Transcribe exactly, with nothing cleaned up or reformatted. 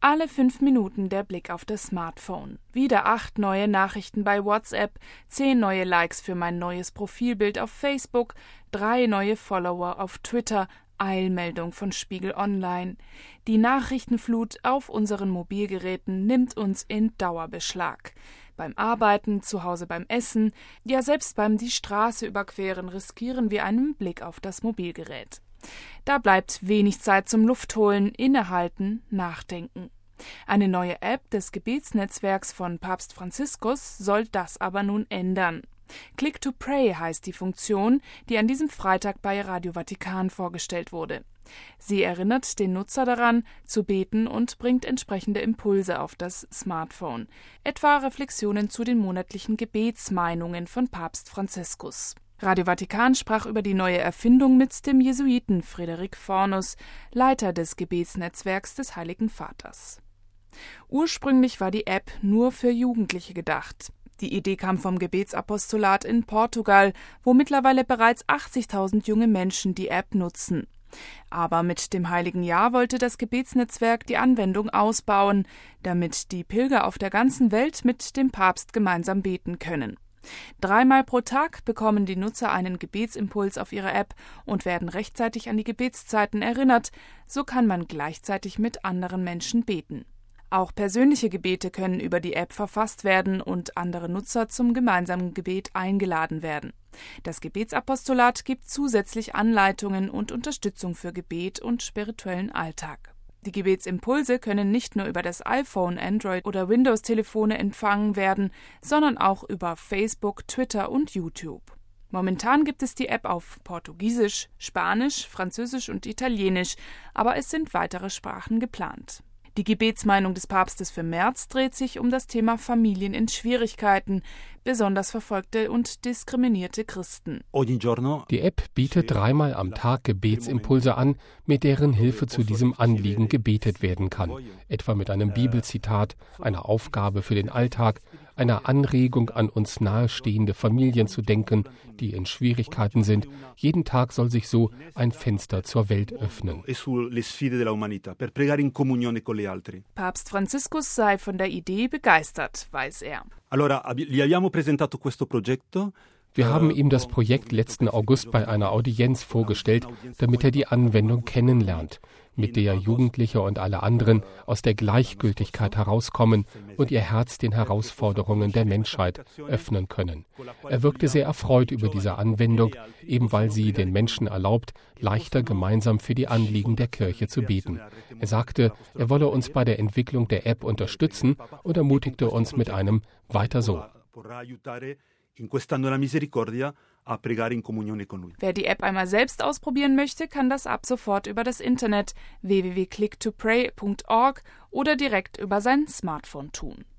Alle fünf Minuten der Blick auf das Smartphone. Wieder acht neue Nachrichten bei WhatsApp, zehn neue Likes für mein neues Profilbild auf Facebook, drei neue Follower auf Twitter, Eilmeldung von Spiegel Online. Die Nachrichtenflut auf unseren Mobilgeräten nimmt uns in Dauerbeschlag. Beim Arbeiten, zu Hause beim Essen, ja selbst beim die Straße überqueren riskieren wir einen Blick auf das Mobilgerät. Da bleibt wenig Zeit zum Luftholen, innehalten, nachdenken. Eine neue App des Gebetsnetzwerks von Papst Franziskus soll das aber nun ändern. Click to Pray heißt die Funktion, die an diesem Freitag bei Radio Vatikan vorgestellt wurde. Sie erinnert den Nutzer daran, zu beten und bringt entsprechende Impulse auf das Smartphone, etwa Reflexionen zu den monatlichen Gebetsmeinungen von Papst Franziskus. Radio Vatikan sprach über die neue Erfindung mit dem Jesuiten Frederik Fornus, Leiter des Gebetsnetzwerks des Heiligen Vaters. Ursprünglich war die App nur für Jugendliche gedacht. Die Idee kam vom Gebetsapostolat in Portugal, wo mittlerweile bereits achtzigtausend junge Menschen die App nutzen. Aber mit dem Heiligen Jahr wollte das Gebetsnetzwerk die Anwendung ausbauen, damit die Pilger auf der ganzen Welt mit dem Papst gemeinsam beten können. Dreimal pro Tag bekommen die Nutzer einen Gebetsimpuls auf ihre App und werden rechtzeitig an die Gebetszeiten erinnert. So kann man gleichzeitig mit anderen Menschen beten. Auch persönliche Gebete können über die App verfasst werden und andere Nutzer zum gemeinsamen Gebet eingeladen werden. Das Gebetsapostolat gibt zusätzlich Anleitungen und Unterstützung für Gebet und spirituellen Alltag. Die Gebetsimpulse können nicht nur über das iPhone, Android- oder Windows-Telefone empfangen werden, sondern auch über Facebook, Twitter und YouTube. Momentan gibt es die App auf Portugiesisch, Spanisch, Französisch und Italienisch, aber es sind weitere Sprachen geplant. Die Gebetsmeinung des Papstes für März dreht sich um das Thema Familien in Schwierigkeiten, besonders verfolgte und diskriminierte Christen. Die App bietet dreimal am Tag Gebetsimpulse an, mit deren Hilfe zu diesem Anliegen gebetet werden kann, etwa mit einem Bibelzitat, einer Aufgabe für den Alltag, einer Anregung an uns nahestehende Familien zu denken, die in Schwierigkeiten sind. Jeden Tag soll sich so ein Fenster zur Welt öffnen. Papst Franziskus sei von der Idee begeistert, weiß er. Wir haben ihm das Projekt letzten August bei einer Audienz vorgestellt, damit er die Anwendung kennenlernt, mit der Jugendliche und alle anderen aus der Gleichgültigkeit herauskommen und ihr Herz den Herausforderungen der Menschheit öffnen können. Er wirkte sehr erfreut über diese Anwendung, eben weil sie den Menschen erlaubt, leichter gemeinsam für die Anliegen der Kirche zu beten. Er sagte, er wolle uns bei der Entwicklung der App unterstützen und ermutigte uns mit einem „Weiter so“. Wer die App einmal selbst ausprobieren möchte, kann das ab sofort über das Internet w w w punkt click to pray punkt org oder direkt über sein Smartphone tun.